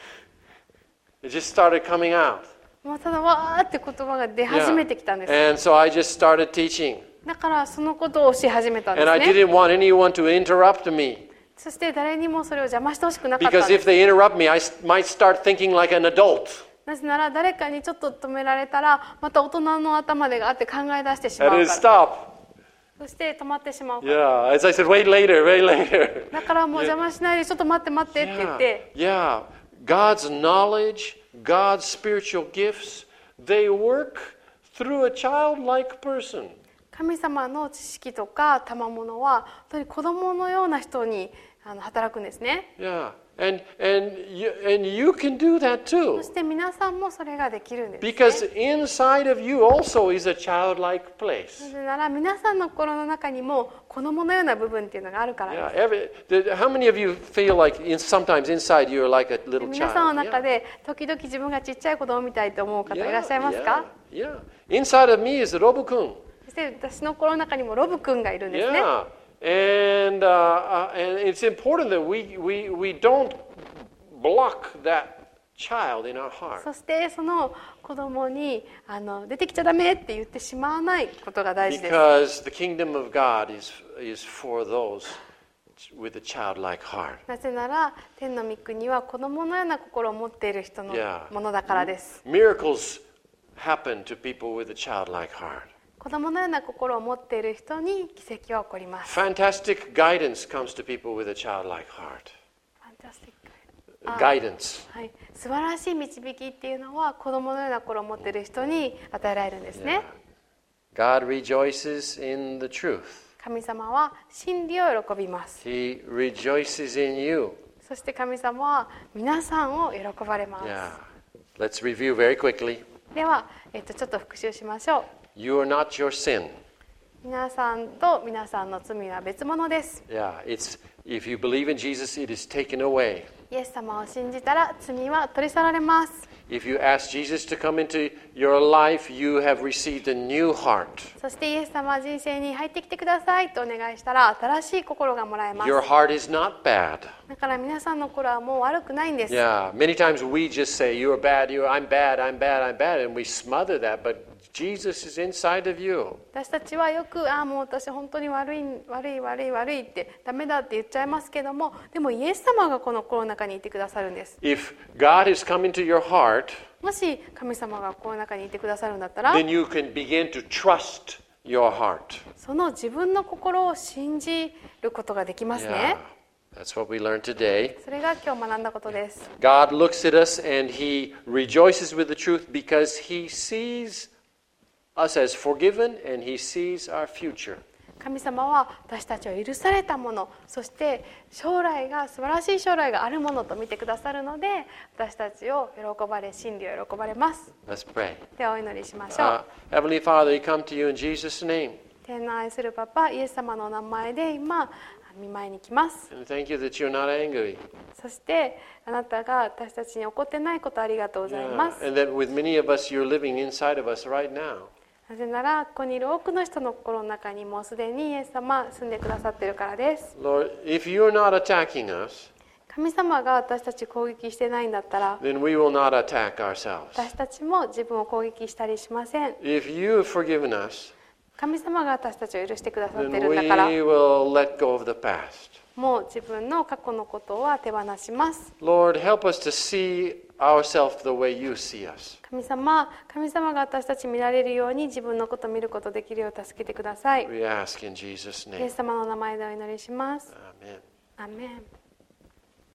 It just started coming out. もうただわーって言葉が出始めてきたんです。 And so I just started teaching. だからそのことを教え始めたんで And す I ね。 didn't want anyone to interrupt me. そして誰にもそれを邪魔してほしくなかったん Because で if す。 they interrupt me, I might start thinking like an adult. なぜなら誰かにちょっと止められたらまた大人の頭でがあって考え出してしま And う it から。 stop. そして止まってしまうから。 Yeah, as I said, wait later, wait later. だからもう邪魔しないでちょっと待って待ってって言っ Yeah, て、 yeah. God's knowledge, God's spiritual gifts, they work through a childlike person. 神様の知識とか賜物は本当に子供のような人にあの働くんですね。 Yeah, and and you, and you can do that そ too. して皆さんもそれができるんです、ね。 Because inside of you also is a childlike な place. ぜなら皆さんの心の中にも子供のような部分っていうのがあるからです。 Yeah, every, the, how many of you feel like in, sometimes inside you're like a で little 皆さんの child? 中で時々自分がちっちゃい子供みたいと思う方いらっしゃいますか？ Yeah, yeah. Inside of me is Robo-kun. そして私の心の中にもロブ君がいるんですね。 Yeah, and, uh, uh, and it's important that we, we, we don't block that child in our heart. そしてその子供にあの出てきちゃダメって言ってしまわないことが大事です。 Because the kingdom of God is, is for those with a childlike heart. なぜなら天の御国は子供のような心を持っている人の Yeah. ものだからです。 Miracles happen to people with a childlike heart. 子供のような心を持っている人に奇跡は起こります。 Fantastic guidance comes to people with a childlike heart. Fantastic. Guidance. はい、素晴らしい導きっていうのは子供のような心を持っている人に与えられるんですね。 God rejoices in the truth. 神様は真理を喜びます。 He rejoices in you. そして神様は皆さんを喜ばれます。 Yeah. Let's review very quickly. では、えっと、ちょっと復習しましょう。 You are not your sin. 皆さんと皆さんの罪は別物です。 Yeah, it's if you believe in Jesus, it is taken away. イエス様を信じたら罪は取り去られます。 If you ask Jesus to come into your life, you have received a new heart. そしてイエス様は人生に入ってきてくださいとお願いしたら新しい心がもらえます。 Your heart is not bad. だから皆さんの心はもう悪くないんです。 Yeah, many times we just say, you're bad, you're, I'm bad, I'm bad, I'm bad, and we smother that, but Jesus is inside of you. 私たちはよく、ああもう私本当に悪い悪い悪い悪いってダメだって言っちゃいますけども、でもイエス様がこの心の中にいてくださるんです。 If God has come into your heart, もし神様が心の中にいてくださるんだったら、 then you can begin to trust your heart. その自分の心を信じることができますね。 Yeah, that's what we learned today. それが今日学んだことです。 God looks at us and He rejoices with the truth because He sees us as forgiven and He sees our future. 神様は私たちを許されたもの、そして将来が素晴らしい将来があるものと見てくださるので、私たちを喜ばれ、真理を喜ばれます。 Let's pray. ではお祈りしましょう。 Uh, Heavenly Father, we come to you in Jesus' name. 天の愛するパパ、イエス様のお名前で今見舞いに来ます。 And thank you that you're not angry. そしてあなたが私たちに起こってないことありがとうございます。 Yeah, and that with many of us, you're living inside of us right now. なぜならここにいる多くの人の心の中にもうすでにイエス様住んでくださっているからです。 Lord, if you're not attacking us, 神様が私たち攻撃してないんだったら、 then we will not attack ourselves. 私たちも自分を攻撃したりしません。 If you have forgiven us, 神様が私たちを許してくださって then いるん we だから、 will let go of the past. もう自分の過去のことは手放します。 Lord, help us to see ourselves the way you see us. 神様、神様が私たち見られるように自分のことを見ることできるよう助けてください。 We ask in Jesus' イエ name. ス様の名前でお祈りします。 Amen. アーメン。